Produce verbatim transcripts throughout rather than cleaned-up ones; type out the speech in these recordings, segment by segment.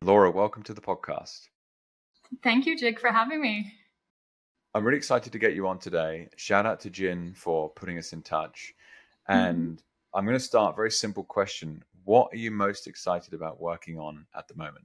Laura, welcome to the podcast. Thank you, Jake, for having me. I'm really excited to get you on today. Shout out to Jin for putting us in touch. And mm-hmm. I'm going to start a very simple question. What are you most excited about working on at the moment?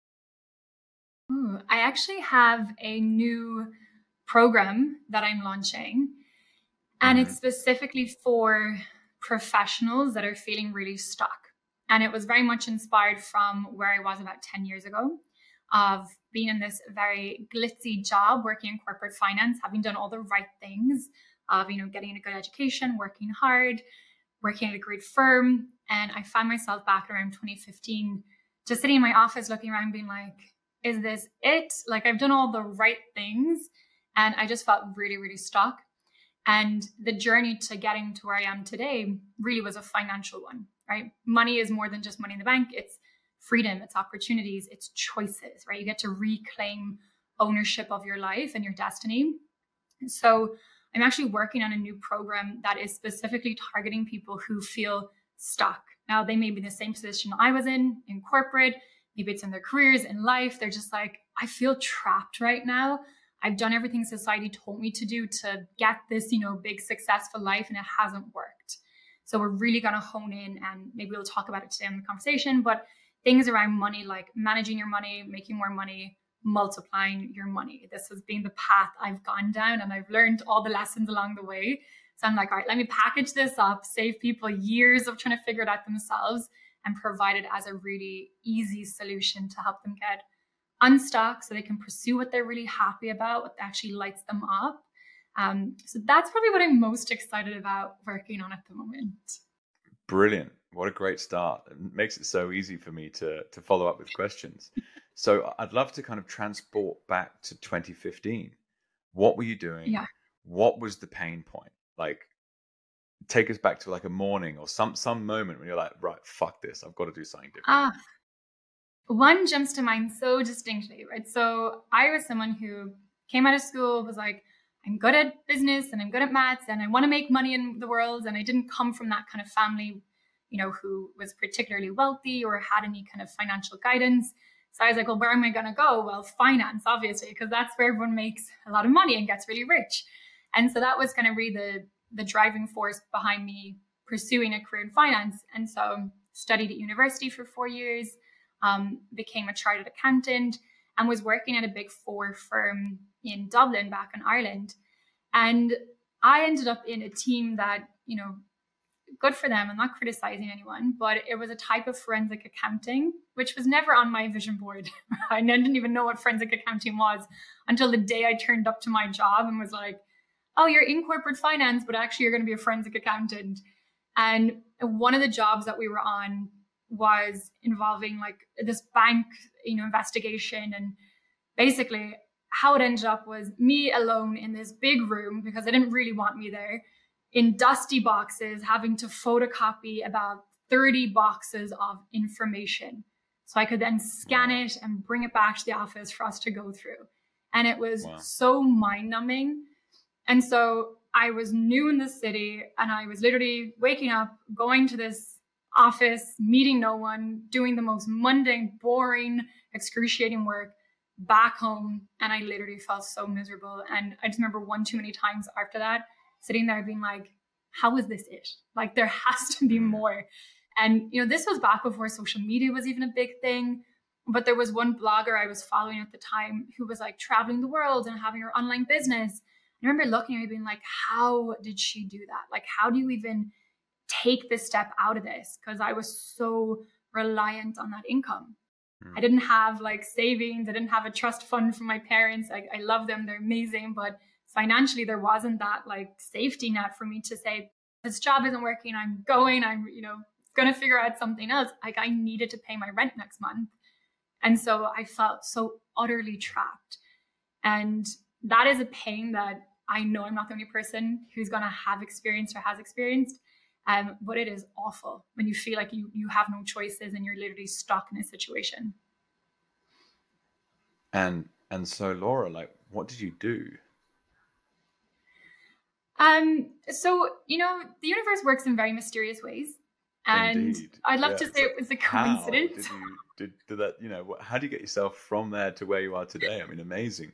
Ooh, I actually have a new program that I'm launching, and mm-hmm. it's specifically for professionals that are feeling really stuck. And it was very much inspired from where I was about ten years ago, of being in this very glitzy job, working in corporate finance, having done all the right things, of, you know, getting a good education, working hard, working at a great firm. And I found myself back around twenty fifteen, just sitting in my office, looking around, being like, is this it? Like, I've done all the right things. And I just felt really, really stuck. And the journey to getting to where I am today really was a financial one, right? Money is more than just money in the bank. It's freedom, it's opportunities, it's choices, right? You get to reclaim ownership of your life and your destiny. So I'm actually working on a new program that is specifically targeting people who feel stuck. Now, they may be in the same position I was in, in corporate, maybe it's in their careers, in life. They're just like, I feel trapped right now. I've done everything society told me to do to get this, you know, big successful life, and it hasn't worked. So we're really going to hone in, and maybe we'll talk about it today in the conversation, but things around money, like managing your money, making more money, multiplying your money. This has been the path I've gone down, and I've learned all the lessons along the way. So I'm like, all right, let me package this up, save people years of trying to figure it out themselves, and provide it as a really easy solution to help them get unstuck so they can pursue what they're really happy about, what actually lights them up. Um, so that's probably what I'm most excited about working on at the moment. Brilliant. What a great start. It makes it so easy for me to, to follow up with questions. So I'd love to kind of transport back to twenty fifteen. What were you doing? Yeah. What was the pain point? Like, take us back to like a morning or some some moment when you're like, right, fuck this. I've got to do something different. Ah, one jumps to mind so distinctly, right? So I was someone who came out of school, was like, I'm good at business and I'm good at maths and I want to make money in the world. And I didn't come from that kind of family, you know, who was particularly wealthy or had any kind of financial guidance. So I was like, well, where am I going to go? Well, finance, obviously, because that's where everyone makes a lot of money and gets really rich. And so that was kind of really the, the driving force behind me pursuing a career in finance. And so studied at university for four years, um, became a chartered accountant, and was working at a big four firm in Dublin back in Ireland. And I ended up in a team that, you know, good for them. I'm not criticizing anyone, but it was a type of forensic accounting, which was never on my vision board. I didn't even know what forensic accounting was until the day I turned up to my job and was like, oh, you're in corporate finance, but actually you're going to be a forensic accountant. And one of the jobs that we were on was involving like this bank, you know, investigation. And basically how it ended up was me alone in this big room, because they didn't really want me there, in dusty boxes, having to photocopy about thirty boxes of information. So I could then scan wow. it and bring it back to the office for us to go through. And it was wow. so mind numbing. And so I was new in the city, and I was literally waking up, going to this office, meeting no one, doing the most mundane, boring, excruciating work, back home. And I literally felt so miserable. And I just remember one too many times after that, sitting there being like, how is this it? Like, there has to be more. And, you know, this was back before social media was even a big thing. But there was one blogger I was following at the time who was like traveling the world and having her online business. I remember looking at her being like, how did she do that? Like, how do you even take this step out of this? Because I was so reliant on that income. Mm. I didn't have like savings. I didn't have a trust fund from my parents. I, I love them. They're amazing. But financially, there wasn't that like safety net for me to say, this job isn't working. I'm going, I'm, you know, going to figure out something else. Like, I needed to pay my rent next month. And so I felt so utterly trapped. And that is a pain that I know I'm not the only person who's going to have experienced or has experienced. Um, but it is awful when you feel like you you have no choices and you're literally stuck in a situation. And and so, Laura, like, what did you do? Um, so, you know, the universe works in very mysterious ways. And Indeed. I'd love Yeah. to say So it was a how did coincidence. you did, did that, you know, what, how do you get yourself from there to where you are today? I mean, amazing.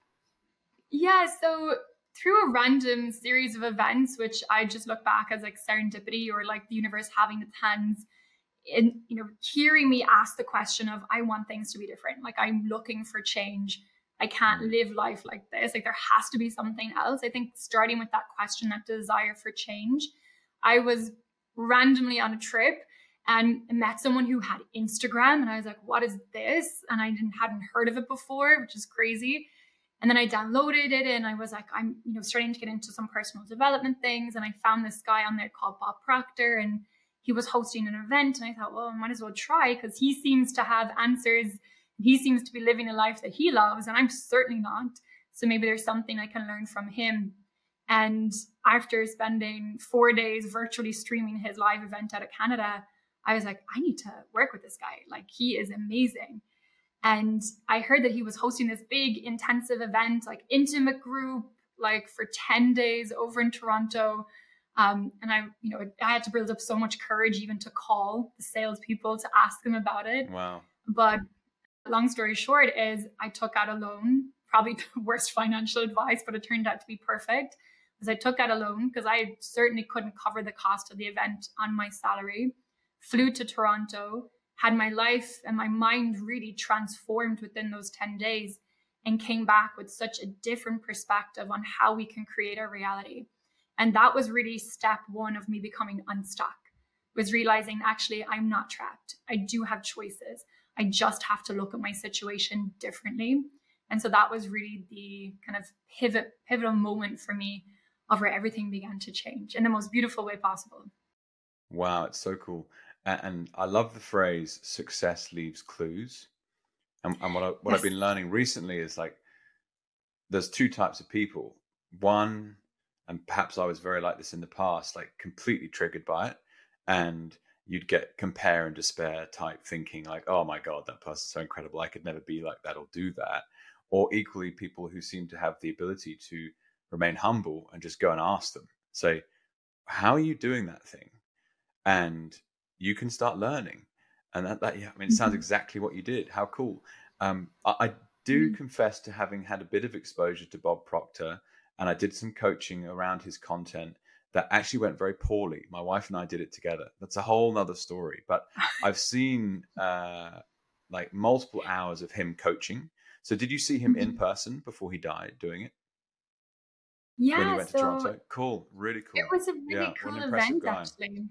Yeah, so through a random series of events, which I just look back as like serendipity or like the universe having its hands in, you know, hearing me ask the question of, I want things to be different. Like I'm looking for change. I can't Mm. live life like this. Like there has to be something else. I think starting with that question, that desire for change, I was randomly on a trip and met someone who had Instagram, and I was like, what is this? And I didn't hadn't heard of it before, which is crazy. And then I downloaded it and I was like, I'm, you know, starting to get into some personal development things. And I found this guy on there called Bob Proctor, and he was hosting an event. And I thought, well, I might as well try, because he seems to have answers. He seems to be living a life that he loves, and I'm certainly not. So maybe there's something I can learn from him. And after spending four days virtually streaming his live event out of Canada, I was like, I need to work with this guy. Like, he is amazing. And I heard that he was hosting this big intensive event, like intimate group, like for ten days over in Toronto. Um, and I, you know, I had to build up so much courage even to call the salespeople to ask them about it. Wow. But long story short is I took out a loan, probably the worst financial advice, but it turned out to be perfect. Because I took out a loan because I certainly couldn't cover the cost of the event on my salary, flew to Toronto, had my life and my mind really transformed within those ten days, and came back with such a different perspective on how we can create our reality. And that was really step one of me becoming unstuck, was realizing actually I'm not trapped. I do have choices. I just have to look at my situation differently. And so that was really the kind of pivot, pivotal moment for me of where everything began to change in the most beautiful way possible. Wow, it's so cool. A- And I love the phrase success leaves clues. And, and what, I, what I've Yes. been learning recently is like there's two types of people. One, and perhaps I was very like this in the past, like completely triggered by it. And you'd get compare and despair type thinking like, oh my God, that person's so incredible. I could never be like that or do that. Or equally people who seem to have the ability to remain humble and just go and ask them, say, how are you doing that thing? And you can start learning. And that, that yeah, I mean, it sounds Mhm. exactly what you did. How cool. Um, I, I do Mhm. confess to having had a bit of exposure to Bob Proctor, and I did some coaching around his content that actually went very poorly. My wife and I did it together. That's a whole nother story. But I've seen uh, like multiple hours of him coaching. So did you see him in Mhm. person before he died doing it when he Yeah, went to so Toronto? Cool. Really it cool. was a Yeah. really What an cool impressive event guy. actually.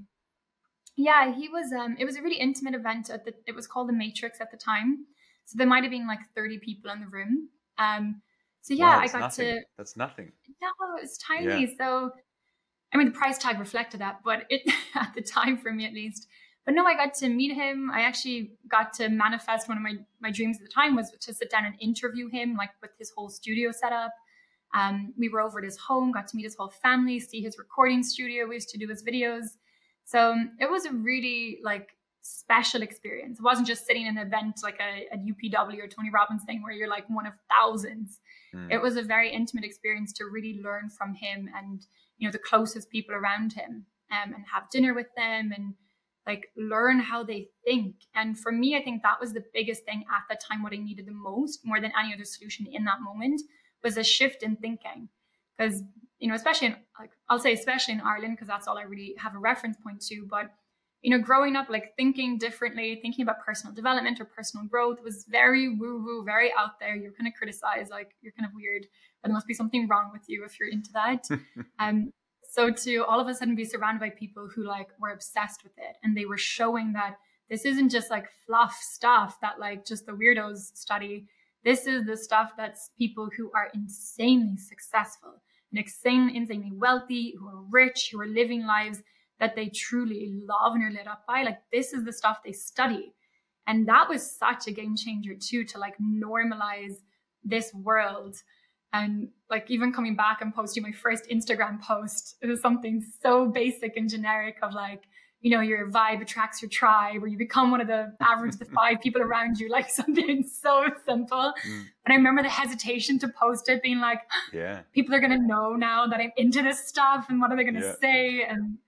Yeah, he was um it was a really intimate event at the it was called the Matrix at the time. So there might have been like thirty people in the room. Um so yeah, Wow, I that's got nothing. to That's nothing. no, it was Yeah. tiny. So I mean the price tag reflected that, but it at the time for me at least. But no, I got to meet him. I actually got to manifest one of my my dreams at the time was to sit down and interview him, like with his whole studio set up. Um, we were over at his home, got to meet his whole family, see his recording studio. We used to do his videos. So um, it was a really like special experience. It wasn't just sitting in an event like a, a U P W or Tony Robbins thing where you're like one of thousands. Mm. It was a very intimate experience to really learn from him and, you know, the closest people around him, um, and have dinner with them and like learn how they think. And for me, I think that was the biggest thing at the time, what I needed the most, more than any other solution in that moment, was a shift in thinking. Because, you know, especially in, like, I'll say especially in Ireland, because that's all I really have a reference point to. But, you know, growing up, like thinking differently, thinking about personal development or personal growth was very woo woo, very out there. You're kind of criticized, like you're kind of weird, or there must be something wrong with you if you're into that. um, so to all of a sudden be surrounded by people who like were obsessed with it, and they were showing that this isn't just like fluff stuff that like just the weirdos study. This is the stuff that's people who are insanely successful and insane, insanely wealthy, who are rich, who are living lives that they truly love and are lit up by. Like this is the stuff they study. And that was such a game changer too, to like normalize this world. And like even coming back and posting my first Instagram post, it was something so basic and generic of like, you know, your vibe attracts your tribe, or you become one of the average of the five people around you, like something so simple. Mm. But I remember the hesitation to post it, being like, Yeah. people are going to know now that I'm into this stuff, and what are they going to Yeah. say? And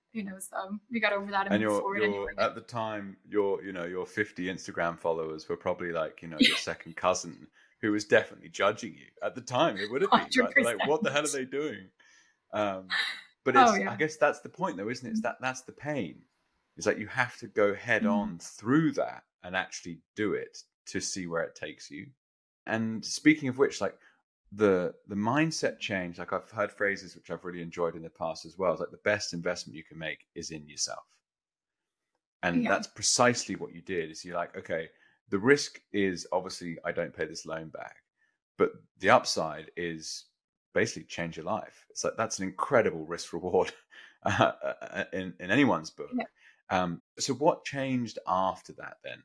you know, so we got over that and, And moved your forward your anyway. at the time your you know your fifty Instagram followers were probably like, you know, your second cousin who was definitely judging you at the time. They would have been, right? They're like, what the hell are they doing? Um, but Oh it's yeah. I guess that's the point though, isn't it? It's that that's the pain. It's like you have to go head Mm. on through that and actually do it to see where it takes you. And speaking of which, like the the mindset change, like I've heard phrases which I've really enjoyed in the past as well. It's like the best investment you can make is in yourself. And Yeah. that's precisely what you did. Is you're like, okay, the risk is obviously I don't pay this loan back, but the upside is basically change your life. It's like that's an incredible risk reward uh, in in anyone's book. Yeah. Um, so what changed after that then?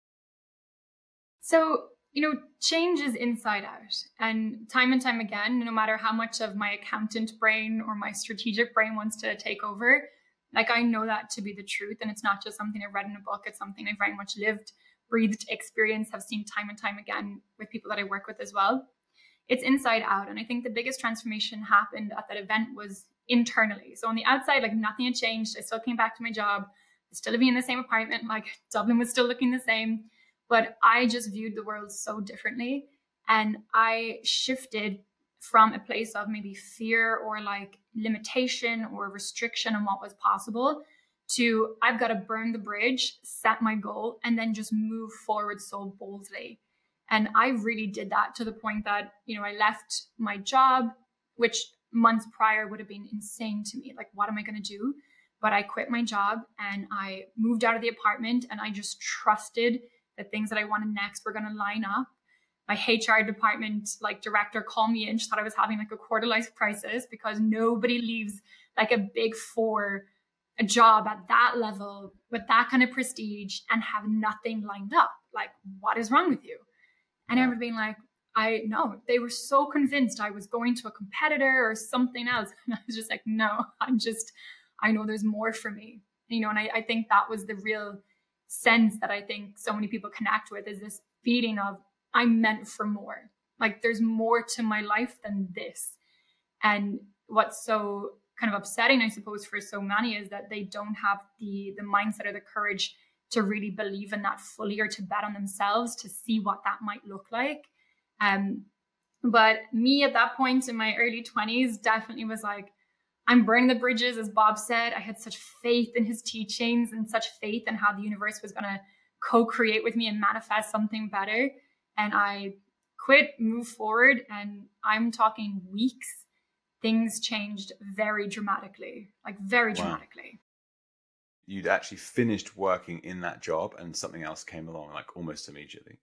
So, you know, change is inside out. And time and time again, no matter how much of my accountant brain or my strategic brain wants to take over, like I know that to be the truth. And it's not just something I've read in a book, it's something I very much lived, breathed, experienced, have seen time and time again with people that I work with as well. It's inside out. And I think the biggest transformation happened at that event was internally. So on the outside, like nothing had changed. I still came back to my job, still living in the same apartment, like Dublin was still looking the same. But I just viewed the world so differently. And I shifted from a place of maybe fear or like limitation or restriction on what was possible to I've got to burn the bridge, set my goal, and then just move forward so boldly. And I really did that to the point that, you know, I left my job, which months prior would have been insane to me. Like, what am I going to do? But I quit my job and I moved out of the apartment and I just trusted the things that I wanted next were going to line up. My H R department, like director, called me in. She thought I was having like a quarter life crisis because nobody leaves like a big four a job at that level with that kind of prestige and have nothing lined up. Like, what is wrong with you? And I remember being like, I know. They were so convinced I was going to a competitor or something else. And I was just like, no, I'm just, I know there's more for me. You know, and I, I think that was the real sense that I think so many people connect with is this feeling of I'm meant for more. Like there's more to my life than this. And what's so kind of upsetting, I suppose, for so many is that they don't have the the mindset or the courage to really believe in that fully or to bet on themselves to see what that might look like. Um, but me at that point in my early twenties definitely was like, I'm burning the bridges, as Bob said. I had such faith in his teachings and such faith in how the universe was going to co-create with me and manifest something better. And I quit, moved forward, and I'm talking weeks. Things changed very dramatically, like very Wow. dramatically. You'd actually finished working in that job and something else came along like almost immediately.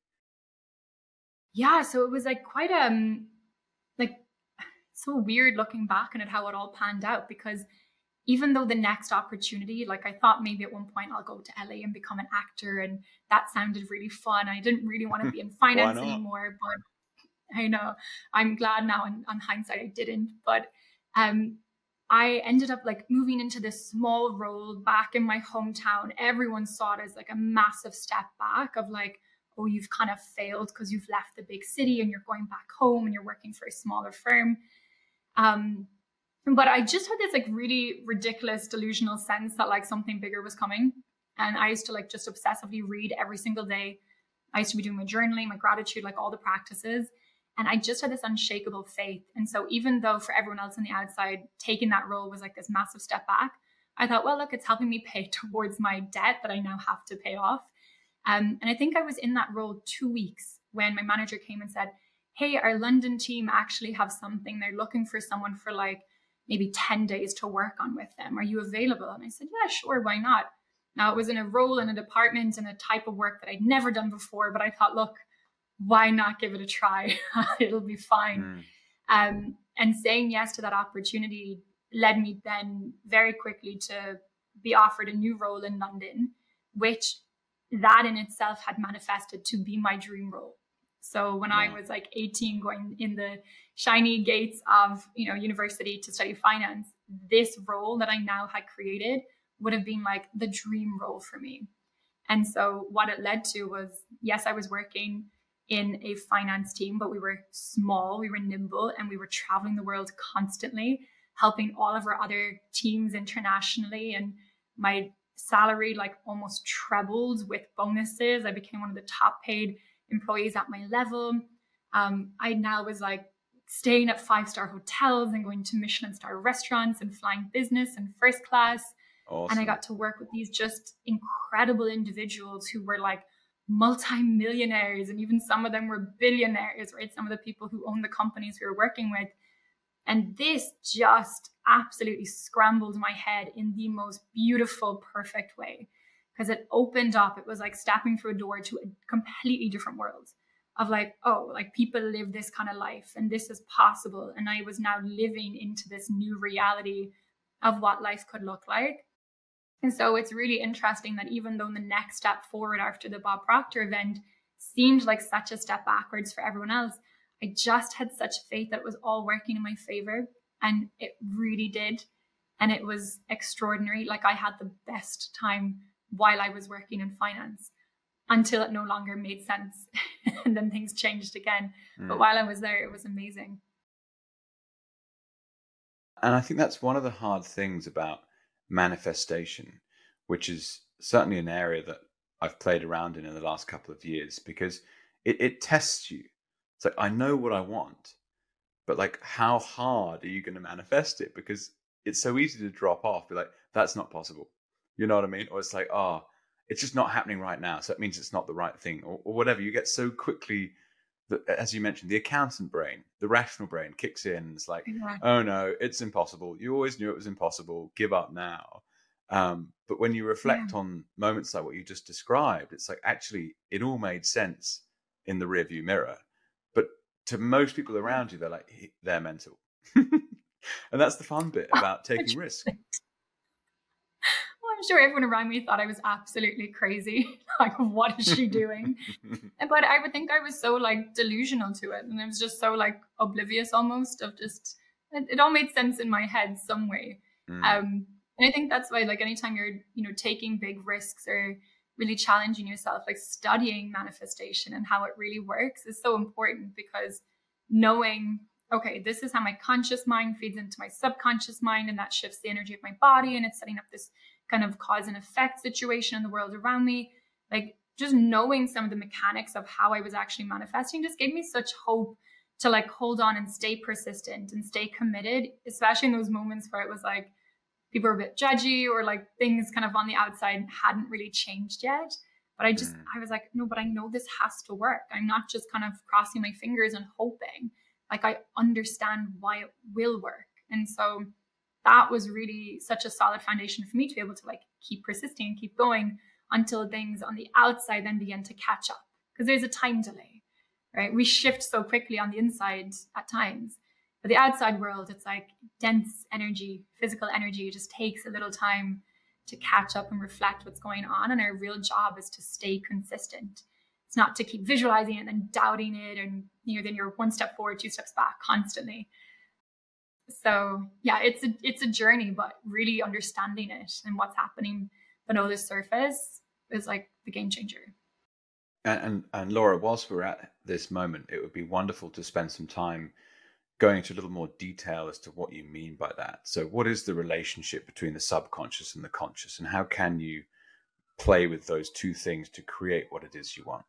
Yeah, so it was like quite um like so weird looking back on it how it all panned out, because even though the next opportunity, like I thought maybe at one point I'll go to L A and become an actor, and that sounded really fun. I didn't really want to be in finance anymore, but I know I'm glad now in, on hindsight I didn't. But um, I ended up like moving into this small role back in my hometown. Everyone saw it as like a massive step back of like, oh, you've kind of failed because you've left the big city and you're going back home and you're working for a smaller firm. Um, but I just had this like really ridiculous delusional sense that like something bigger was coming. And I used to like just obsessively read every single day. I used to be doing my journaling, my gratitude, like all the practices. And I just had this unshakable faith. And so even though for everyone else on the outside, taking that role was like this massive step back, I thought, well, look, it's helping me pay towards my debt that I now have to pay off. Um, and I think I was in that role two weeks when my manager came and said, hey, our London team actually have something. They're looking for someone for like maybe ten days to work on with them. Are you available? And I said, yeah, sure. Why not? Now it was in a role in a department and a type of work that I'd never done before, but I thought, look, why not give it a try? It'll be fine. Mm. Um, and saying yes to that opportunity led me then very quickly to be offered a new role in London, which that in itself had manifested to be my dream role. So when wow. I was like eighteen, going in the shiny gates of, you know, university to study finance, this role that I now had created would have been like the dream role for me. And so what it led to was, yes, I was working in a finance team, but we were small, we were nimble, and we were traveling the world constantly. helping all of our other teams internationally. And my salary like almost trebled with bonuses. I became one of the top paid employees at my level. Um, I now was like staying at five-star hotels and going to Michelin star restaurants and flying business and first class. Awesome. And I got to work with these just incredible individuals who were like multi-millionaires, and even some of them were billionaires, right? Some of the people who own the companies we were working with. And this just absolutely scrambled my head in the most beautiful, perfect way, because it opened up. It was like stepping through a door to a completely different world of like, oh, like people live this kind of life and this is possible. And I was now living into this new reality of what life could look like. And so it's really interesting that even though the next step forward after the Bob Proctor event seemed like such a step backwards for everyone else, I just had such faith that it was all working in my favor. And it really did. And it was extraordinary. Like I had the best time while I was working in finance until it no longer made sense. And then things changed again. Mm. But while I was there, it was amazing. And I think that's one of the hard things about manifestation, which is certainly an area that I've played around in in the last couple of years, because it, it tests you. It's like, I know what I want, but like, how hard are you going to manifest it? Because it's so easy to drop off, be like, that's not possible. You know what I mean? Or it's like, oh, it's just not happening right now. So that means it's not the right thing, or, or whatever. You get so quickly that, as you mentioned, the accountant brain, the rational brain kicks in. It's like, yeah. oh no, it's impossible. You always knew it was impossible. Give up now. Um, but when you reflect yeah. on moments like what you just described, it's like, actually, it all made sense in the rearview mirror. But to most people around you, they're like, they're mental. And that's the fun bit about taking risks. Well, I'm sure everyone around me thought I was absolutely crazy. Like, what is she doing? But I would think I was so like delusional to it. And I was just so like oblivious almost of just, it, it all made sense in my head some way. Mm. Um, and I think that's why, like, anytime you're, you know, taking big risks or really challenging yourself, like studying manifestation and how it really works is so important, because knowing, okay, this is how my conscious mind feeds into my subconscious mind, and that shifts the energy of my body, and it's setting up this kind of cause and effect situation in the world around me. Like, just knowing some of the mechanics of how I was actually manifesting just gave me such hope to like hold on and stay persistent and stay committed, especially in those moments where it was like people were a bit judgy, or like things kind of on the outside hadn't really changed yet. But I just, mm. I was like, no, but I know this has to work. I'm not just kind of crossing my fingers and hoping. Like, I understand why it will work. And so that was really such a solid foundation for me to be able to like keep persisting and keep going until things on the outside then begin to catch up. Because there's a time delay, right? We shift so quickly on the inside at times. But the outside world, it's like dense energy, physical energy. It just takes a little time to catch up and reflect what's going on. And our real job is to stay consistent. It's not to keep visualizing it and then doubting it. And, you know, then you're one step forward, two steps back constantly. So yeah, it's a, it's a journey, but really understanding it and what's happening below the surface is like the game changer. And, and, and Laura, whilst we're at this moment, it would be wonderful to spend some time going into a little more detail as to what you mean by that. So what is the relationship between the subconscious and the conscious, and how can you play with those two things to create what it is you want?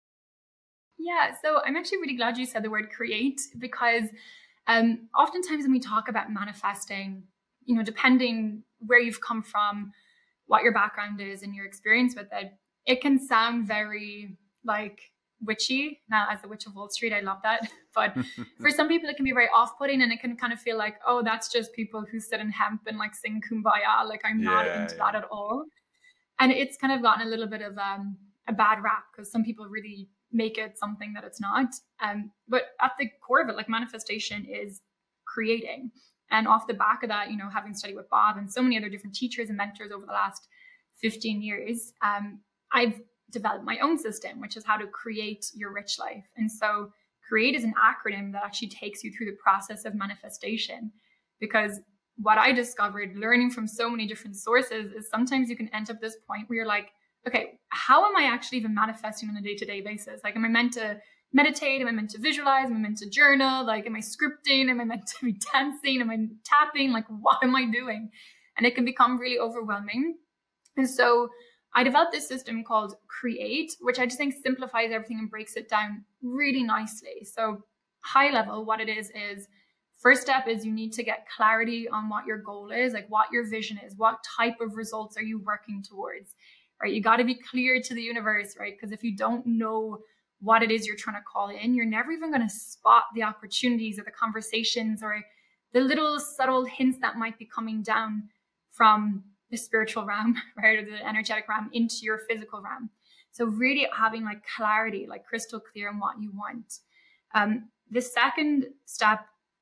Yeah, so I'm actually really glad you said the word create, because um, oftentimes when we talk about manifesting, you know, depending where you've come from, what your background is and your experience with it, it can sound very like witchy. Now, as a witch of Wall Street, I love that. But for some people, it can be very off-putting, and it can kind of feel like, oh, that's just people who sit in hemp and like sing Kumbaya. Like, I'm yeah, not into yeah. that at all. And it's kind of gotten a little bit of um, a bad rap, because some people really make it something that it's not. Um, but at the core of it, like, manifestation is creating. And off the back of that, you know, having studied with Bob and so many other different teachers and mentors over the last fifteen years, um, I've developed my own system, which is how to create your rich life. And so CREATE is an acronym that actually takes you through the process of manifestation. Because what I discovered learning from so many different sources is sometimes you can end up this point where you're like, okay, how am I actually even manifesting on a day-to-day basis? Like, am I meant to meditate? Am I meant to visualize? Am I meant to journal? Like, am I scripting? Am I meant to be dancing? Am I tapping? Like, what am I doing? And it can become really overwhelming. And so I developed this system called Create, which I just think simplifies everything and breaks it down really nicely. So high level, what it is, is first step is you need to get clarity on what your goal is, like what your vision is, what type of results are you working towards, right? You got to be clear to the universe, right? Because if you don't know what it is you're trying to call in, you're never even going to spot the opportunities or the conversations or the little subtle hints that might be coming down from the spiritual realm, right? Or the energetic realm into your physical realm. So really having like clarity, like crystal clear on what you want. Um, the second step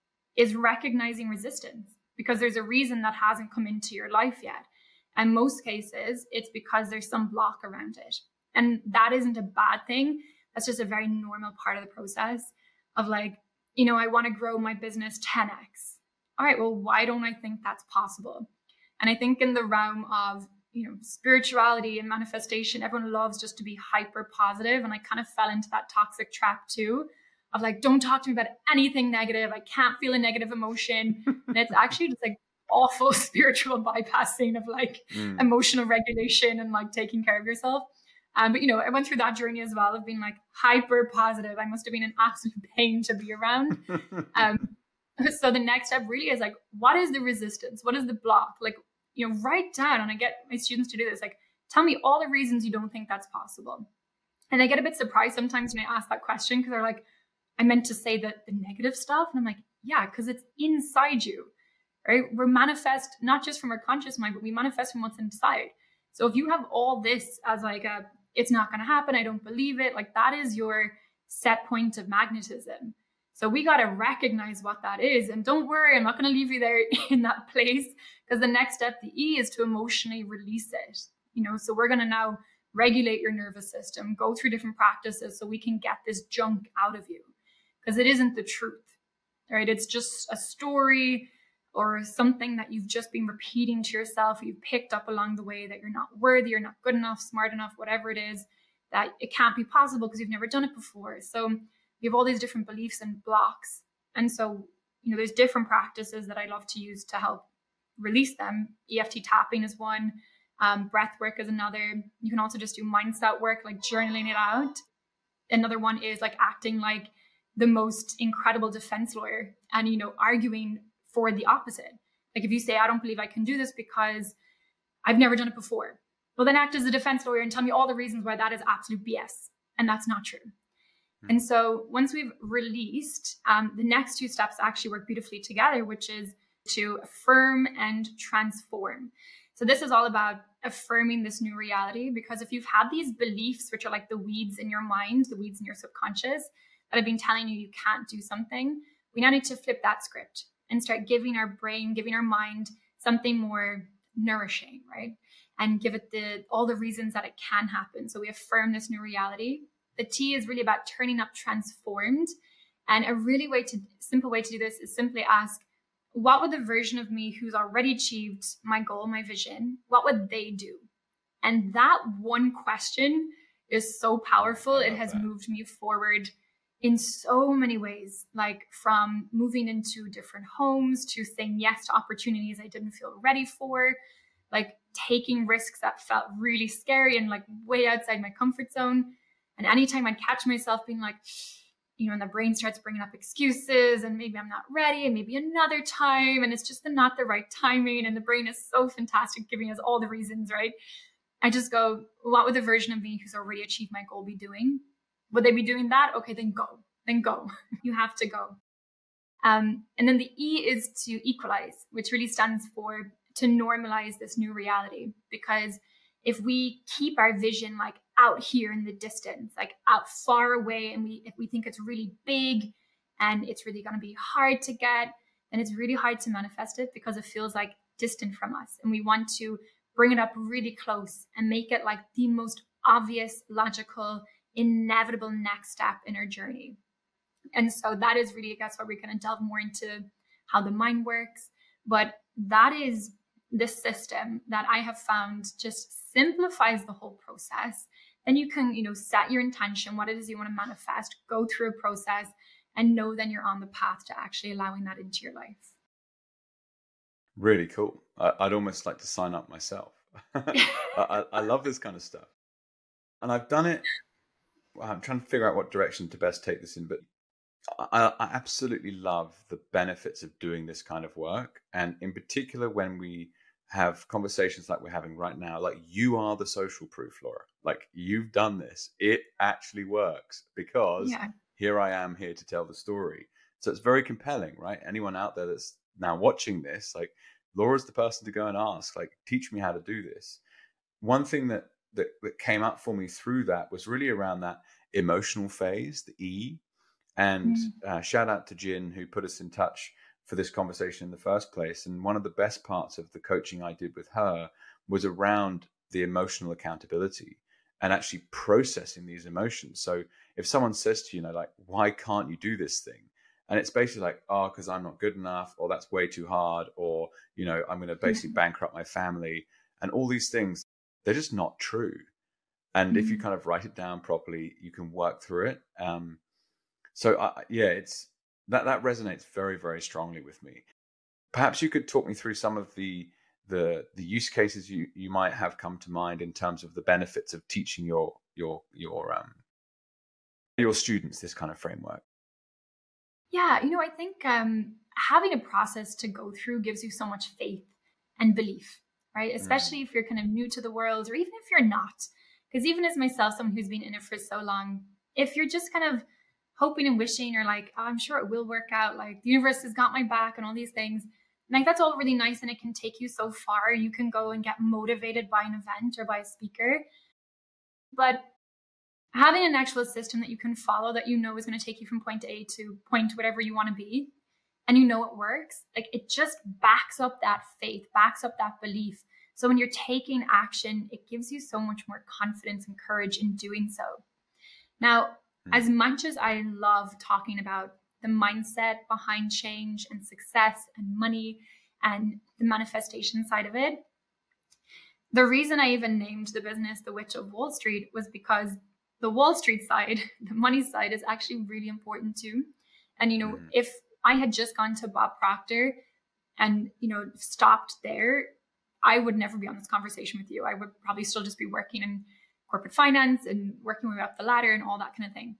is recognizing resistance, because there's a reason that hasn't come into your life yet. And most cases, it's because there's some block around it. And that isn't a bad thing. That's just a very normal part of the process of like, you know, I want to grow my business ten x. All right, well, why don't I think that's possible? And I think in the realm of, you know, spirituality and manifestation, everyone loves just to be hyper positive. And I kind of fell into that toxic trap too, of like, don't talk to me about anything negative. I can't feel a negative emotion. And it's actually just like awful spiritual bypassing of like mm. emotional regulation and like taking care of yourself. Um, but, you know, I went through that journey as well of being like hyper positive. I must have been an absolute pain to be around. Um, so the next step really is like, what is the resistance? What is the block? Like, you know, write down, and I get my students to do this, like, tell me all the reasons you don't think that's possible. And I get a bit surprised sometimes when I ask that question, because they're like, I meant to say the, the negative stuff. And I'm like, yeah, because it's inside you, right? We're manifest not just from our conscious mind, but we manifest from what's inside. So if you have all this as like a, it's not going to happen, I don't believe it, like that is your set point of magnetism. So we got to recognize what that is. And don't worry, I'm not going to leave you there in that place, because the next step, the E, is to emotionally release it. You know, so we're going to now regulate your nervous system, go through different practices so we can get this junk out of you, because it isn't the truth, right? It's just a story or something that you've just been repeating to yourself, or you've picked up along the way that you're not worthy, you're not good enough, smart enough, whatever it is, that it can't be possible because you've never done it before. So you have all these different beliefs and blocks. And so, you know, there's different practices that I love to use to help release them. E F T tapping is one, um, breath work is another. You can also just do mindset work, like journaling it out. Another one is like acting like the most incredible defense lawyer and, you know, arguing for the opposite. Like if you say, I don't believe I can do this because I've never done it before. Well, then act as a defense lawyer and tell me all the reasons why that is absolute B S. And that's not true. And so once we've released, um, the next two steps actually work beautifully together, which is to affirm and transform. So this is all about affirming this new reality, because if you've had these beliefs, which are like the weeds in your mind, the weeds in your subconscious, that have been telling you you can't do something, we now need to flip that script and start giving our brain, giving our mind something more nourishing, right? And give it the all the reasons that it can happen. So we affirm this new reality. The T is really about turning up transformed. And a really way to simple way to do this is simply ask, what would the version of me who's already achieved my goal, my vision, what would they do? And that one question is so powerful. It has that. moved me forward in so many ways, like from moving into different homes to saying yes to opportunities I didn't feel ready for, like taking risks that felt really scary and like way outside my comfort zone. And anytime I'd catch myself being like, you know, and the brain starts bringing up excuses and maybe I'm not ready and maybe another time, and it's just the, not the right timing. And the brain is so fantastic giving us all the reasons, right? I just go, what would the version of me who's already achieved my goal be doing? Would they be doing that? Okay, then go, then go. You have to go. Um, and then the E is to equalize, which really stands for to normalize this new reality. Because if we keep our vision like out here in the distance, like out far away, and we if we think it's really big and it's really going to be hard to get, then it's really hard to manifest it because it feels like distant from us. And we want to bring it up really close and make it like the most obvious, logical, inevitable next step in our journey. And so that is really, I guess, where we're going to delve more into how the mind works. But that is the system that I have found just simplifies the whole process then you can, you know, set your intention, what it is you want to manifest, go through a process, and know then you're on the path to actually allowing that into your life. Really cool. I, I'd almost like to sign up myself. I, I, I love this kind of stuff. And I've done it. I'm trying to figure out what direction to best take this in, but I, I absolutely love the benefits of doing this kind of work. And in particular, when we have conversations like we're having right now, like you are the social proof, Laura. Like you've done this. It actually works because Yeah. here I am here to tell the story. So it's very compelling, right? Anyone out there that's now watching this, like Laura's the person to go and ask, like, teach me how to do this. One thing that that, that came up for me through that was really around that emotional phase, the E. And Mm. uh, shout out to Jin, who put us in touch for this conversation in the first place. And one of the best parts of the coaching I did with her was around the emotional accountability and actually processing these emotions. So if someone says to you, you know, like, why can't you do this thing? And it's basically like, oh, because I'm not good enough, or that's way too hard, or, you know, I'm going to basically Mhm. bankrupt my family. And all these things, they're just not true. And if you Mhm. kind of write it down properly, you can work through it. Um, so I, yeah, it's that that resonates very, very strongly with me. Perhaps you could talk me through some of the the the use cases you you might have come to mind in terms of the benefits of teaching your your your um your students this kind of framework. Yeah, you know, I think um, having a process to go through gives you so much faith and belief, right? Mm, Especially if you're kind of new to the world, or even if you're not. Because even as myself, someone who's been in it for so long, if you're just kind of hoping and wishing, or like, oh, I'm sure it will work out, like the universe has got my back and all these things, like that's all really nice and it can take you so far. You can go and get motivated by an event or by a speaker. But having an actual system that you can follow that you know is going to take you from point A to point whatever you want to be, and you know it works, like it just backs up that faith, backs up that belief. So when you're taking action, it gives you so much more confidence and courage in doing so. Now, mm, as much as I love talking about the mindset behind change and success and money and the manifestation side of it, the reason I even named the business The Witch of Wall Street was because the Wall Street side, the money side, is actually really important too. And, you know, mm, if I had just gone to Bob Proctor and, you know, stopped there, I would never be on this conversation with you. I would probably still just be working in corporate finance and working my way up the ladder and all that kind of thing.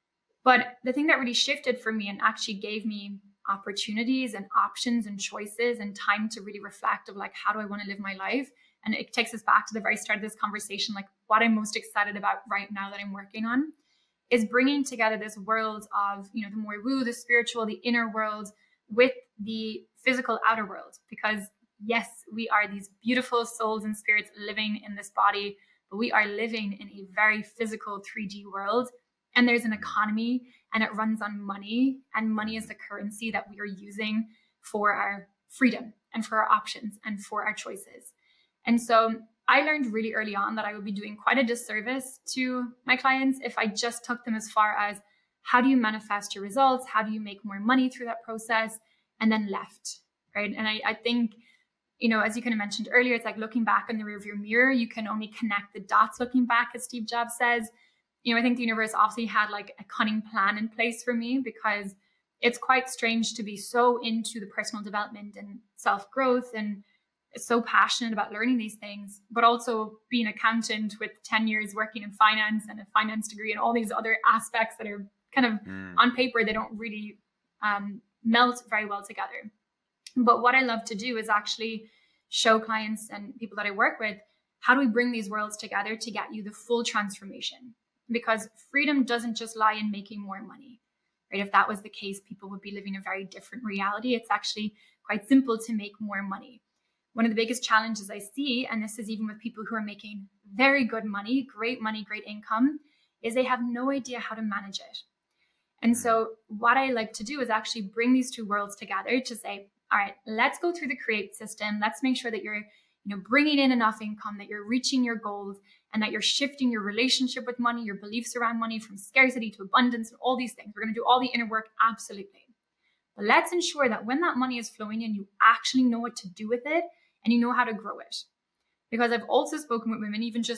But the thing that really shifted for me and actually gave me opportunities and options and choices and time to really reflect of like, how do I want to live my life? And it takes us back to the very start of this conversation, like what I'm most excited about right now that I'm working on is bringing together this world of, you know, the more woo, the spiritual, the inner world with the physical outer world. Because yes, we are these beautiful souls and spirits living in this body, but we are living in a very physical three D world. And there's an mm, economy and it runs on money, and money is mm, the currency that we are using for our freedom and for our options and for our choices. And so I learned really early on that I would be doing quite a disservice to my clients if I just took them as far as how do you manifest your results? How do you make more money through that process? And then left, right? And I, I think, you know, as you kind of mentioned earlier, it's like looking back in the rearview mirror. You can only connect the dots looking back, as Steve Jobs says. You know, I think the universe obviously had like a cunning plan in place for me, because it's quite strange to be so into the personal development and self-growth and so passionate about learning these things, but also being an accountant with ten years working in finance and a finance degree and all these other aspects that are kind of mm, on paper, they don't really um, melt very well together. But what I love to do is actually show clients and people that I work with, how do we bring these worlds together to get you the full transformation? Because freedom doesn't just lie in making more money, right? If that was the case, people would be living a very different reality. It's actually quite simple to make more money. One of the biggest challenges I see, and this is even with people who are making very good money, great money, great income, is they have no idea how to manage it. And mm, so what I like to do is actually bring these two worlds together to say, all right, let's go through the create system. Let's make sure that you're, you know, bringing in enough income, that you're reaching your goals, and that you're shifting your relationship with money, your beliefs around money from scarcity to abundance and all these things. We're going to do all the inner work. Absolutely. But let's ensure that when that money is flowing in, you actually know what to do with it and you know how to grow it. Because I've also spoken with women, even just like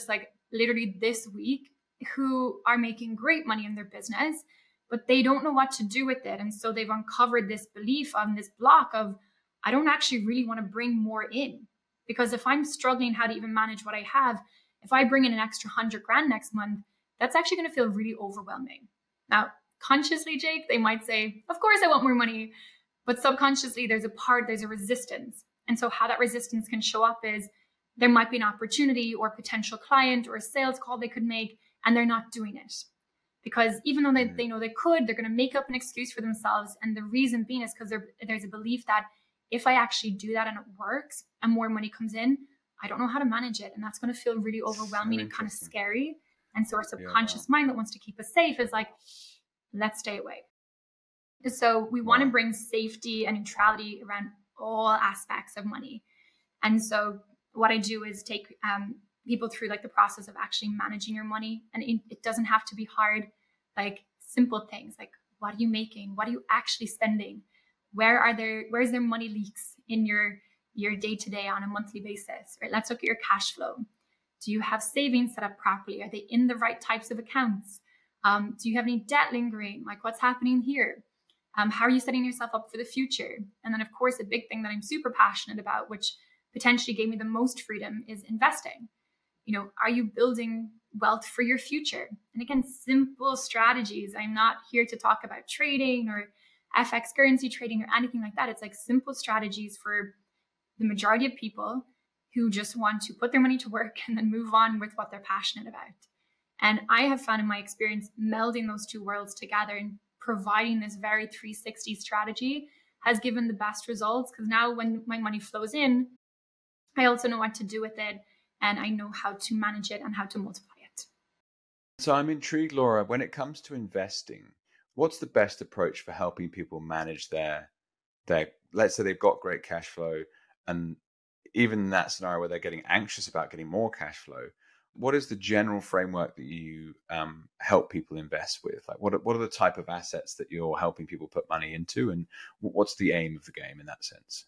literally this week who are making great money in their business, but they don't know what to do with it. And so they've uncovered this belief on this block of, I don't actually really want to bring more in, because if I'm struggling how to even manage what I have, if I bring in an extra hundred grand next month, that's actually going to feel really overwhelming. Now, consciously, Jake, they might say, of course I want more money, but subconsciously there's a part, there's a resistance. And so how that resistance can show up is there might be an opportunity or potential client or a sales call they could make, and they're not doing it. Because even though they, they know they could, they're going to make up an excuse for themselves. And the reason being is because there's a belief that if I actually do that and it works and more money comes in, I don't know how to manage it. And that's going to feel really overwhelming So and kind of scary. And so our subconscious Yeah, wow. mind that wants to keep us safe is like, let's stay away. So we want to Wow. bring safety and neutrality around all aspects of money. And so what I do is take um, people through like the process of actually managing your money. And it, it doesn't have to be hard, like simple things like, what are you making? What are you actually spending? Where are there, where's there money leaks in your, your day-to-day on a monthly basis, right? Let's look at your cash flow. Do you have savings set up properly? Are they in the right types of accounts? Um, do you have any debt lingering? Like what's happening here? Um, how are you setting yourself up for the future? And then of course, a big thing that I'm super passionate about, which potentially gave me the most freedom, is investing. You know, are you building wealth for your future? And again, simple strategies. I'm not here to talk about trading or F X currency trading or anything like that. It's like simple strategies for the majority of people who just want to put their money to work and then move on with what they're passionate about. And I have found in my experience, melding those two worlds together and providing this very three sixty strategy has given the best results, because now when my money flows in, I also know what to do with it, and I know how to manage it and how to multiply it. So I'm intrigued, Laura, when it comes to investing, what's the best approach for helping people manage their, their, let's say they've got great cash flow, and even in that scenario where they're getting anxious about getting more cash flow, what is the general framework that you um, help people invest with? Like what are, what are the type of assets that you're helping people put money into, and what's the aim of the game in that sense?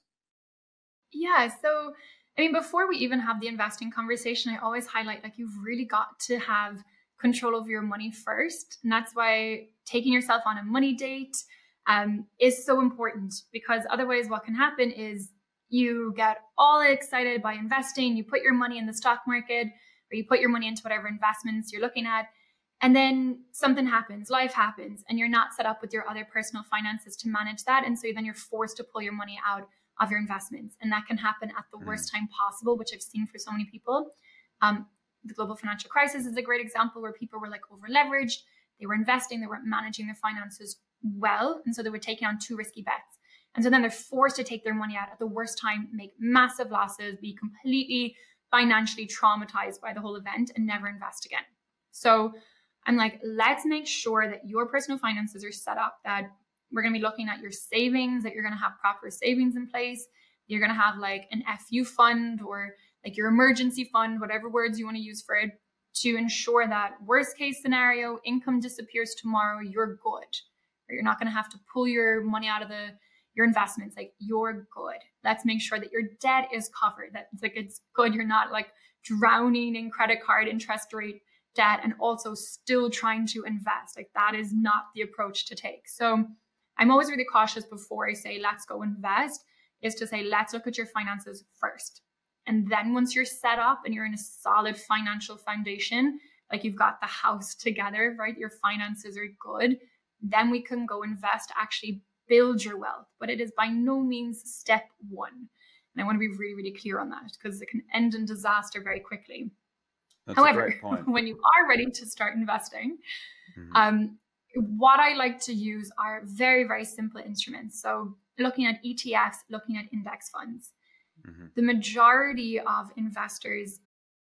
Yeah. So, I mean, before we even have the investing conversation, I always highlight like you've really got to have control over your money first. And that's why taking yourself on a money date um, is so important, because otherwise what can happen is you get all excited by investing, you put your money in the stock market, or you put your money into whatever investments you're looking at, and then something happens, life happens, and you're not set up with your other personal finances to manage that. And so then you're forced to pull your money out of your investments. And that can happen at the worst time possible, which I've seen for so many people. Um, the global financial crisis is a great example where people were like over leveraged. They were investing, they weren't managing their finances well. And so they were taking on too risky bets. And so then they're forced to take their money out at the worst time, make massive losses, be completely financially traumatized by the whole event, and never invest again. So I'm like, let's make sure that your personal finances are set up, that we're going to be looking at your savings, that you're going to have proper savings in place. You're going to have like an F U fund, or like your emergency fund, whatever words you want to use for it, to ensure that worst case scenario, income disappears tomorrow, you're good. Or you're not going to have to pull your money out of the your investments. Like, you're good. Let's make sure that your debt is covered. That it's like it's good. You're not like drowning in credit card interest rate debt and also still trying to invest. Like, that is not the approach to take. So I'm always really cautious before I say, let's go invest, is to say, let's look at your finances first. And then once you're set up and you're in a solid financial foundation, like you've got the house together, right? Your finances are good. Then we can go invest, actually build your wealth. But it is by no means step one. And I want to be really, really clear on that, because it can end in disaster very quickly. That's However, a great point. when you are ready to start investing, Mm-hmm. um, what I like to use are very, very simple instruments. So looking at E T Fs, looking at index funds. Mm-hmm. The majority of investors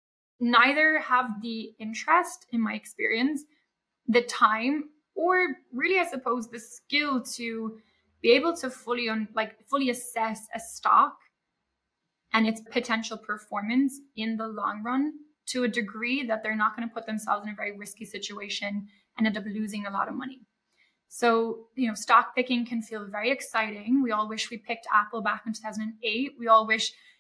neither have the interest, in my experience, the time, or really, I suppose, the skill to be able to fully un- like fully assess a stock and its potential performance in the long run, to a degree that they're not going to put themselves in a very risky situation and end up losing a lot of money. So, you know, stock picking can feel very exciting. We all wish we picked Apple back in two thousand eight. We all wish,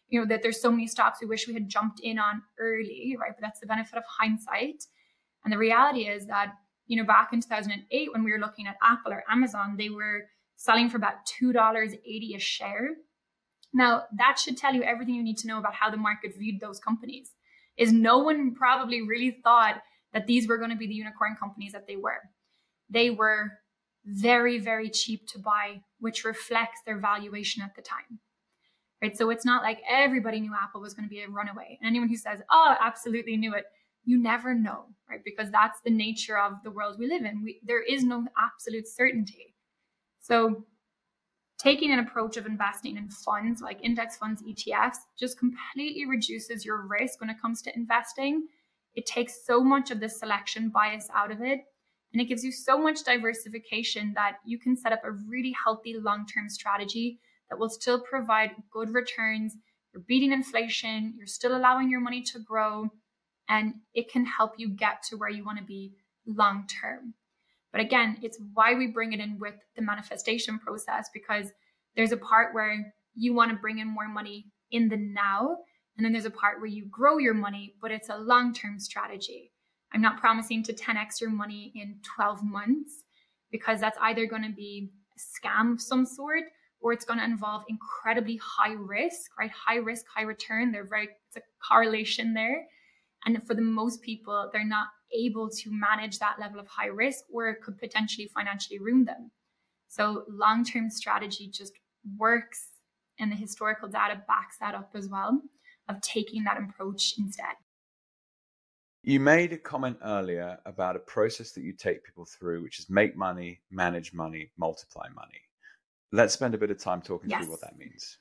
you know, that there's so many stocks we wish we had jumped in on early, right? But that's the benefit of hindsight. And the reality is that, you know, back in two thousand eight, when we were looking at Apple or Amazon, they were selling for about two dollars and eighty cents a share. Now, that should tell you everything you need to know about how the market viewed those companies. Is no one probably really thought that these were going to be the unicorn companies that they were. They were very, very cheap to buy, which reflects their valuation at the time. Right? So it's not like everybody knew Apple was going to be a runaway. And anyone who says, oh, absolutely knew it, you never know, right? Because that's the nature of the world we live in. We, there is no absolute certainty. So taking an approach of investing in funds like index funds, E T Fs, just completely reduces your risk when it comes to investing. It takes so much of the selection bias out of it, and it gives you so much diversification that you can set up a really healthy long-term strategy that will still provide good returns. You're beating inflation, you're still allowing your money to grow, and it can help you get to where you want to be long-term. But again, it's why we bring it in with the manifestation process, because there's a part where you want to bring in more money in the now. And then there's a part where you grow your money, but it's a long-term strategy. I'm not promising to ten x your money in twelve months, because that's either going to be a scam of some sort, or it's going to involve incredibly high risk, right? High risk, high return. They're very, it's a correlation there. And for the most people, they're not able to manage that level of high risk, or it could potentially financially ruin them. So long-term strategy just works, and the historical data backs that up as well, of taking that approach instead. You made a comment earlier about a process that you take people through, which is make money, manage money, multiply money. Let's spend a bit of time talking yes. through what that means.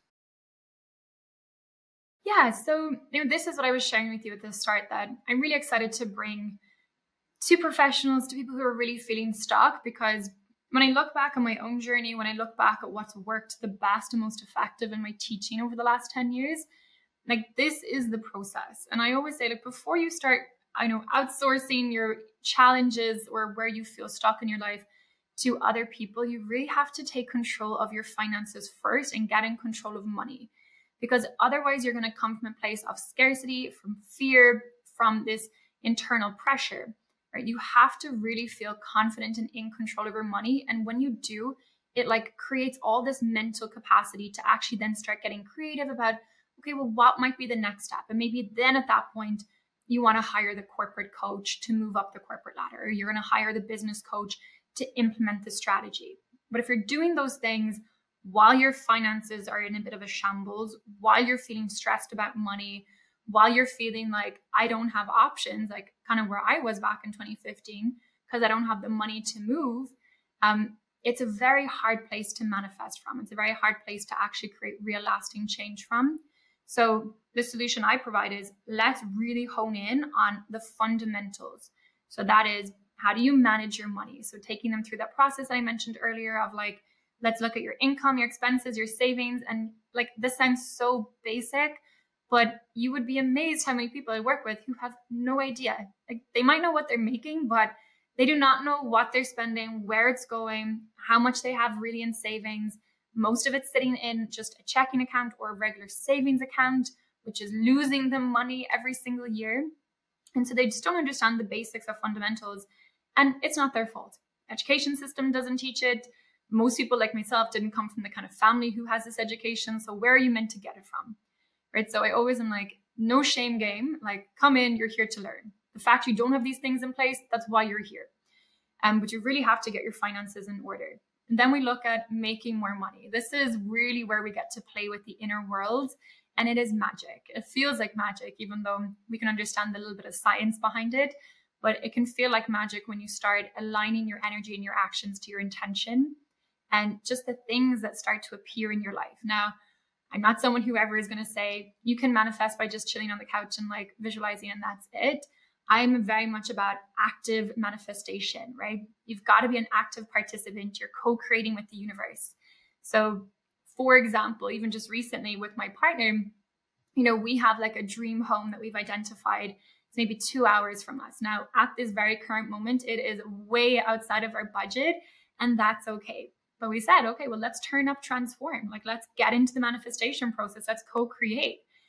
Yeah, so you know, this is what I was sharing with you at the start, that I'm really excited to bring to professionals, to people who are really feeling stuck, because when I look back on my own journey, when I look back at what's worked the best and most effective in my teaching over the last ten years, like this is the process. And I always say, like, before you start, I know, outsourcing your challenges or where you feel stuck in your life to other people, you really have to take control of your finances first and get in control of money. Because otherwise you're going to come from a place of scarcity, from fear, from this internal pressure, right? You have to really feel confident and in control of your money. And when you do, it like creates all this mental capacity to actually then start getting creative about, okay, well, what might be the next step? And maybe then at that point, you want to hire the corporate coach to move up the corporate ladder, or you're going to hire the business coach to implement the strategy. But if you're doing those things while your finances are in a bit of a shambles, while you're feeling stressed about money, while you're feeling like I don't have options, like kind of where I was back in twenty fifteen, because I don't have the money to move, um, it's a very hard place to manifest from. It's a very hard place to actually create real lasting change from. So the solution I provide is, let's really hone in on the fundamentals. So that is, how do you manage your money? So taking them through that process that I mentioned earlier of like, let's look at your income, your expenses, your savings. And like, this sounds so basic, but you would be amazed how many people I work with who have no idea. Like, they might know what they're making, but they do not know what they're spending, where it's going, how much they have really in savings. Most of it's sitting in just a checking account or a regular savings account, which is losing them money every single year. And so they just don't understand the basics of fundamentals. And it's not their fault. Education system doesn't teach it. Most people like myself didn't come from the kind of family who has this education. So where are you meant to get it from? Right? So I always am like, no shame game. Like, come in, you're here to learn. The fact you don't have these things in place, that's why you're here. Um, but you really have to get your finances in order. And then we look at making more money. This is really where we get to play with the inner world. And it is magic. It feels like magic, even though we can understand a little bit of science behind it. But it can feel like magic when you start aligning your energy and your actions to your intention and just the things that start to appear in your life. Now, I'm not someone who ever is going to say you can manifest by just chilling on the couch and like visualizing and that's it. I'm very much about active manifestation, right? You've got to be an active participant. You're co-creating with the universe. So for example, even just recently with my partner, you know, we have like a dream home that we've identified. It's maybe two hours from us. Now, at this very current moment, it is way outside of our budget, and that's okay. But we said, okay, well, let's turn up transform. Like, let's get into the manifestation process. Let's co-create.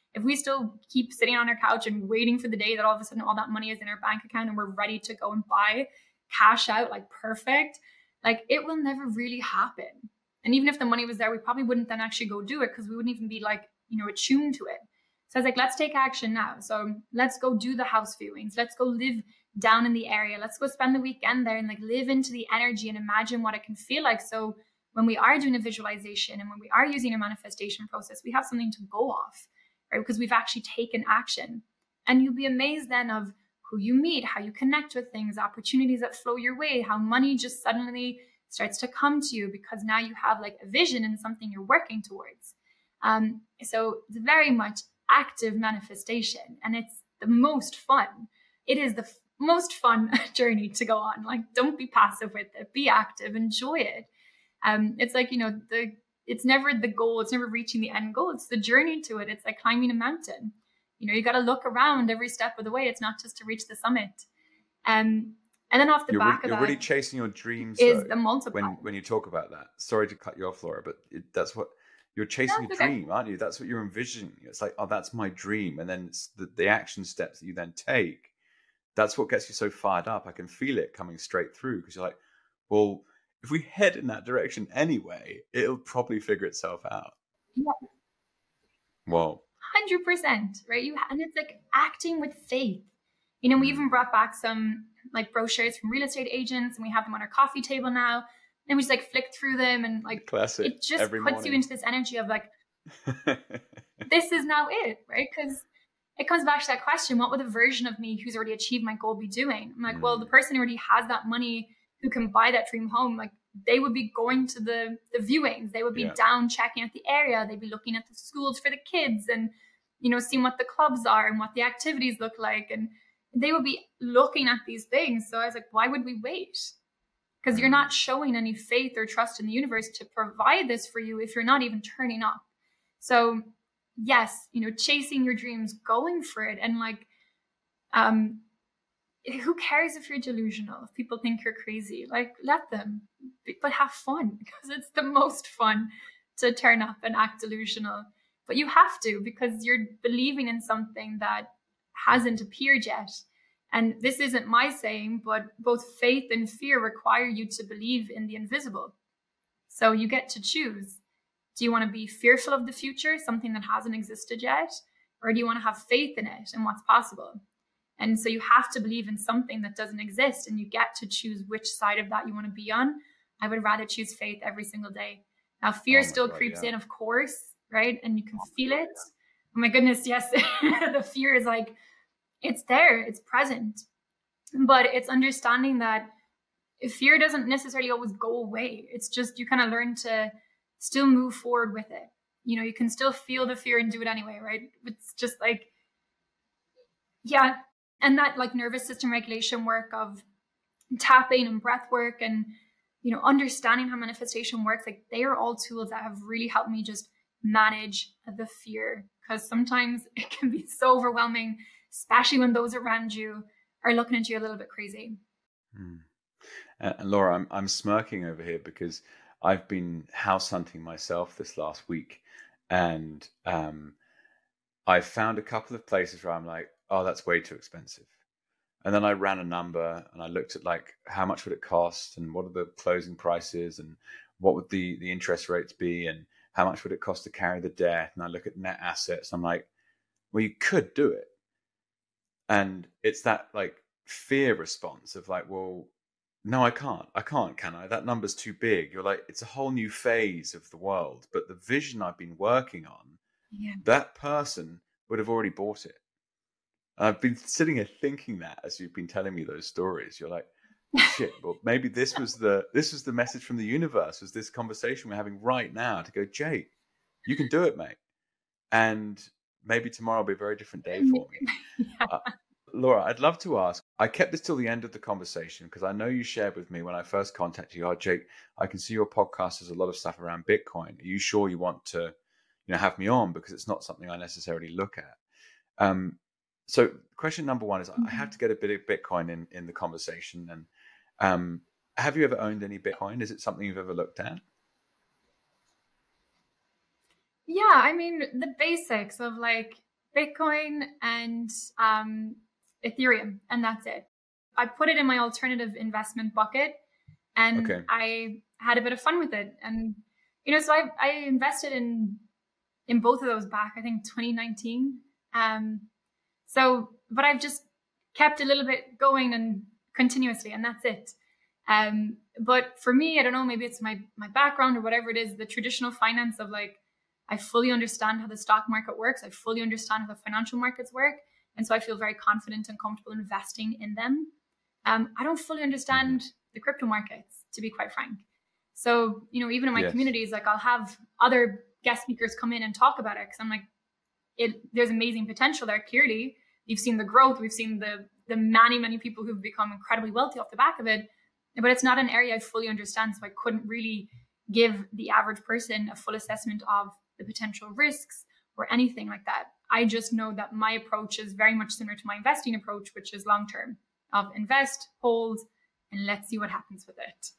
if we still keep sitting on our couch and waiting for the day that all of a sudden all that money is in our bank account and we're ready to go and buy, cash out like perfect, like it will never really happen. And even if the money was there, we probably wouldn't then actually go do it because we wouldn't even be like, you know, attuned to it. So I was like, let's take action now. So let's go do the house viewings. Let's go live down in the area. Let's go spend the weekend there and like live into the energy and imagine what it can feel like. So when we are doing a visualization and when we are using a manifestation process, we have something to go off, right? Because we've actually taken action. And you'll be amazed then of who you meet, how you connect with things, opportunities that flow your way, how money just suddenly starts to come to you because now you have like a vision and something you're working towards. Um, so it's very much active manifestation and it's the most fun. It is the f- most fun journey to go on. Like, don't be passive with it, be active, enjoy it. Um, it's like, you know, the, it's never the goal. It's never reaching the end goal. It's the journey to it. It's like climbing a mountain. You know, you got to look around every step of the way. It's not just to reach the summit. Um, and then off the you're back re- of you're that really chasing your dreams is though, the multiplier. when when you talk about that. Sorry to cut you off, Laura, but it, that's what you're chasing. That's a okay. dream, aren't you? That's what you're envisioning. It's like, oh, that's my dream, and then it's the, the action steps that you then take. That's what gets you so fired up. I can feel it coming straight through because you're like, well, if we head in that direction anyway, it'll probably figure itself out. Yeah. Well, one hundred percent, right? You and it's like acting with faith. You know, we even brought back some like brochures from real estate agents and we have them on our coffee table now. And we just like flick through them and like classic. It just Every puts morning. you into this energy of like, this is now it, right? Because it comes back to that question, what would the version of me who's already achieved my goal be doing? I'm like, mm. well, the person who already has that money who can buy that dream home, like they would be going to the, the viewings. They would be yeah. down checking out the area. They'd be looking at the schools for the kids and, you know, seeing what the clubs are and what the activities look like. And they would be looking at these things. So I was like, why would we wait? Because mm. you're not showing any faith or trust in the universe to provide this for you if you're not even turning up. So yes, you know, chasing your dreams, going for it. And like, um, who cares if you're delusional? If people think you're crazy, like let them, but have fun because it's the most fun to turn up and act delusional. But you have to because you're believing in something that hasn't appeared yet. And this isn't my saying, but both faith and fear require you to believe in the invisible. So you get to choose. Do you want to be fearful of the future, something that hasn't existed yet? Or do you want to have faith in it and what's possible? And so you have to believe in something that doesn't exist and you get to choose which side of that you want to be on. I would rather choose faith every single day. Now, fear oh still God, creeps yeah. in, of course, right? And you can feel it. Oh my goodness, yes. The fear is like, it's there, it's present. But it's understanding that fear doesn't necessarily always go away. It's just you kind of learn to still move forward with it. You know, you can still feel the fear and do it anyway, right? It's just like, yeah. And that like nervous system regulation work of tapping and breath work and, you know, understanding how manifestation works, like they are all tools that have really helped me just manage the fear. Because sometimes it can be so overwhelming, especially when those around you are looking at you a little bit crazy. Hmm. And, and Laura, I'm I'm smirking over here because I've been house hunting myself this last week, and um, I found a couple of places where I'm like, oh, that's way too expensive. And then I ran a number and I looked at like how much would it cost and what are the closing prices and what would the, the interest rates be and how much would it cost to carry the debt? And I look at net assets. I'm like, well, you could do it. And it's that like fear response of like, well, no, I can't. I can't, can I? That number's too big. You're like, it's a whole new phase of the world. But the vision I've been working on, yeah. that person would have already bought it. I've been sitting here thinking that as you've been telling me those stories. You're like, shit, well, maybe this was the this was the message from the universe, was this conversation we're having right now to go, Jake, you can do it, mate. And maybe tomorrow will be a very different day for me. yeah. uh, Laura, I'd love to ask, I kept this till the end of the conversation because I know you shared with me when I first contacted you, oh, Jake, I can see your podcast has a lot of stuff around Bitcoin. Are you sure you want to, you know, have me on? Because it's not something I necessarily look at. Um, So question number one is, mm-hmm. I have to get a bit of Bitcoin in, in the conversation. And um, have you ever owned any Bitcoin? Is it something you've ever looked at? Yeah, I mean, the basics of like Bitcoin and um, Ethereum, and that's it. I put it in my alternative investment bucket, and Okay. I had a bit of fun with it. And you know, so I, I invested in in both of those back, I think twenty nineteen. Um, so, but I've just kept a little bit going and continuously, and that's it. Um, but for me, I don't know, maybe it's my my background or whatever it is, the traditional finance of like, I fully understand how the stock market works. I fully understand how the financial markets work. And so I feel very confident and comfortable investing in them. Um, I don't fully understand Mm-hmm. the crypto markets, to be quite frank. So, you know, even in my Yes. communities, like I'll have other guest speakers come in and talk about it because I'm like, it there's amazing potential there. Clearly, you've seen the growth, we've seen the the many, many people who've become incredibly wealthy off the back of it. But it's not an area I fully understand. So I couldn't really give the average person a full assessment of the potential risks or anything like that. I just know that my approach is very much similar to my investing approach, which is long term of invest, hold, and let's see what happens with it.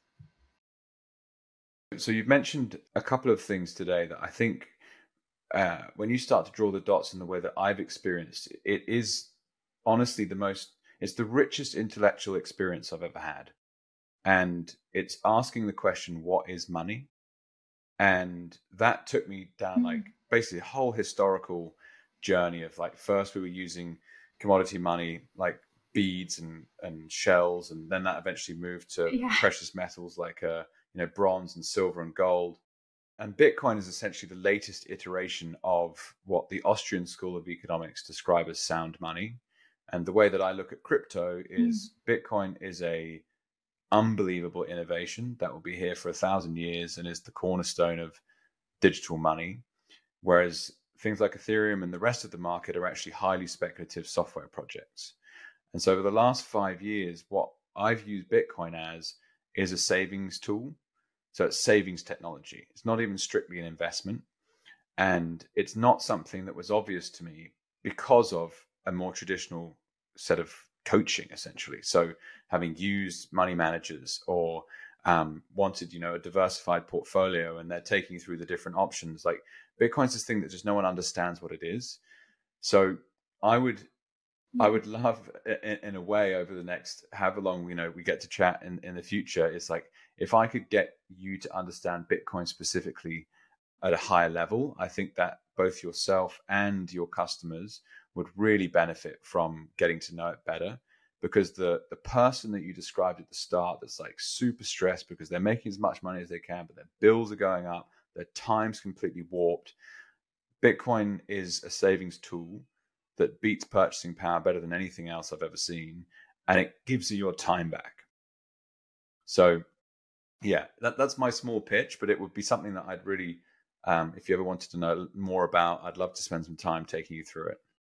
So you've mentioned a couple of things today that I think uh, when you start to draw the dots in the way that I've experienced, it is honestly the most, it's the richest intellectual experience I've ever had. And it's asking the question, what is money? And that took me down like basically a whole historical journey of like, first we were using commodity money, like beads and, and shells. And then that eventually moved to Yeah. precious metals like, uh, you know, bronze and silver and gold. And Bitcoin is essentially the latest iteration of what the Austrian School of Economics describe as sound money. And the way that I look at crypto is mm. Bitcoin is a unbelievable innovation that will be here for a thousand years and is the cornerstone of digital money. Whereas things like Ethereum and the rest of the market are actually highly speculative software projects. And so over the last five years, what I've used Bitcoin as is a savings tool. So it's savings technology. It's not even strictly an investment. And it's not something that was obvious to me because of a more traditional set of coaching, essentially. So having used money managers or um, wanted, you know, a diversified portfolio, and they're taking you through the different options. Like Bitcoin's this thing that just no one understands what it is. So I would, I would love, in, in a way, over the next however long, you know, we get to chat in, in the future, it's like, if I could get you to understand Bitcoin specifically at a higher level, I think that both yourself and your customers would really benefit from getting to know it better. Because the the person that you described at the start that's like super stressed because they're making as much money as they can, but their bills are going up, their time's completely warped. Bitcoin is a savings tool that beats purchasing power better than anything else I've ever seen, and it gives you your time back. So yeah, that, that's my small pitch, but it would be something that I'd really, um, if you ever wanted to know more about, I'd love to spend some time taking you through it.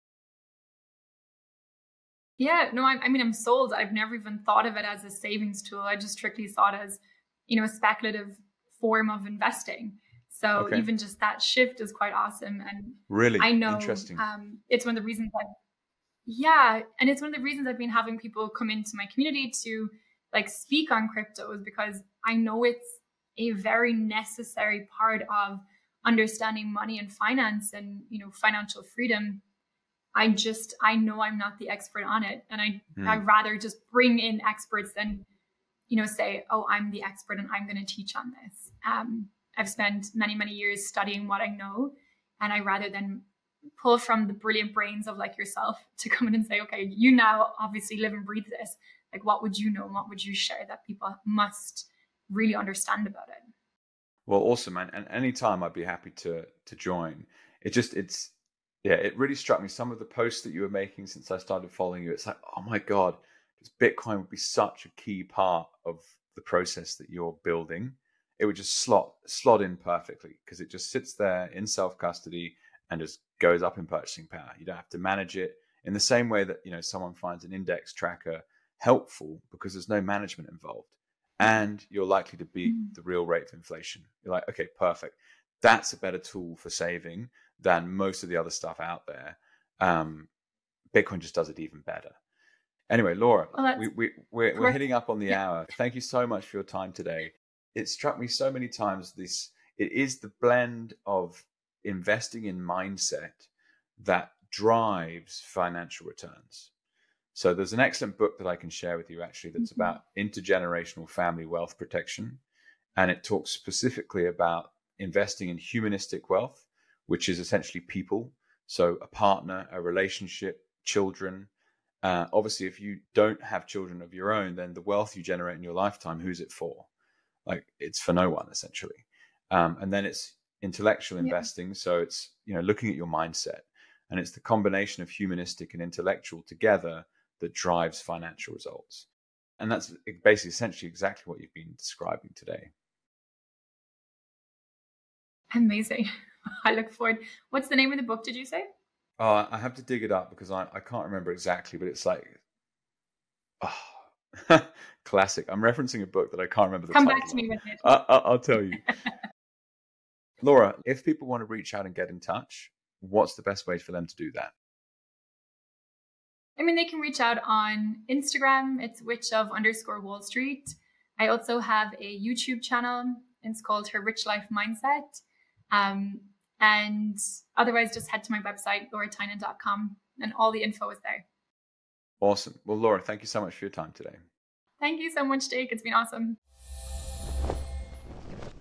Yeah, no, I, I mean, I'm sold. I've never even thought of it as a savings tool. I just strictly saw it as, you know, a speculative form of investing. So okay. Even just that shift is quite awesome. And really, I know interesting. Um, it's one of the reasons I, yeah, and it's one of the reasons I've been having people come into my community to like speak on crypto, is because I know it's a very necessary part of understanding money and finance and, you know, financial freedom. I just, I know I'm not the expert on it. And I, mm. I'd rather just bring in experts than, you know, say, oh, I'm the expert and I'm going to teach on this. Um, I've spent many, many years studying what I know. And I rather than pull from the brilliant brains of like yourself to come in and say, okay, you now obviously live and breathe this. Like, what would you know? And what would you share that people must really understand about it? Well, awesome, man. And anytime I'd be happy to, to join. It just, it's, yeah, it really struck me. Some of the posts that you were making since I started following you, it's like, oh my God, Bitcoin would be such a key part of the process that you're building. It would just slot slot in perfectly because it just sits there in self-custody and just goes up in purchasing power. You don't have to manage it in the same way that, you know, someone finds an index tracker helpful because there's no management involved. And you're likely to beat the real rate of inflation. You're like, okay, perfect. That's a better tool for saving than most of the other stuff out there. Um, Bitcoin just does it even better. Anyway, Laura, well, we, we, we're, we're hitting up on the yeah. hour. Thank you so much for your time today. It struck me so many times, this, it is the blend of investing in mindset that drives financial returns. So there's an excellent book that I can share with you actually that's Mm-hmm. about intergenerational family wealth protection. And it talks specifically about investing in humanistic wealth, which is essentially people. So a partner, a relationship, children. Uh, obviously, if you don't have children of your own, then the wealth you generate in your lifetime, who's it for? Like, it's for no one, essentially. Um, and then it's intellectual Yeah. investing. So it's, you know, looking at your mindset. And it's the combination of humanistic and intellectual together that drives financial results. And that's basically essentially exactly what you've been describing today. Amazing. I look forward. What's the name of the book, did you say? Uh, I have to dig it up because I, I can't remember exactly, but it's like, oh, classic. I'm referencing a book that I can't remember the Come title back to me of. with it. I, I, I'll tell you. Laura, if people want to reach out and get in touch, what's the best way for them to do that? I mean, they can reach out on Instagram. It's witch of underscore Wall Street. I also have a YouTube channel. It's called Her Rich Life Mindset. Um, and otherwise, just head to my website, laura tynan dot com, and all the info is there. Awesome. Well, Laura, thank you so much for your time today. Thank you so much, Jake. It's been awesome.